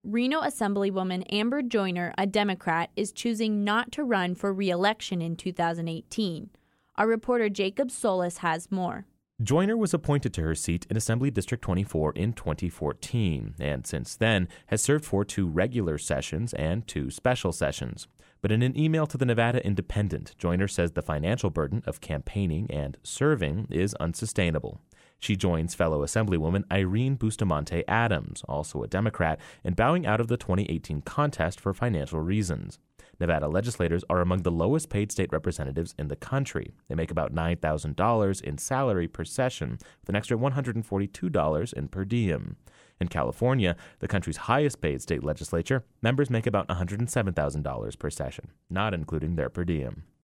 Reno Assemblywoman Amber Joyner, a Democrat, is choosing not to run for re-election in 2018. Our reporter Jacob Solis has more. Joyner was appointed to her seat in Assembly District 24 in 2014, and since then has served for 2 regular sessions and 2 special sessions. But in an email to the Nevada Independent, Joyner says the financial burden of campaigning and serving is unsustainable. She joins fellow Assemblywoman Irene Bustamante Adams, also a Democrat, in bowing out of the 2018 contest for financial reasons. Nevada legislators are among the lowest paid state representatives in the country. They make about $9,000 in salary per session, with an extra $142 in per diem. In California, the country's highest paid state legislature, members make about $107,000 per session, not including their per diem.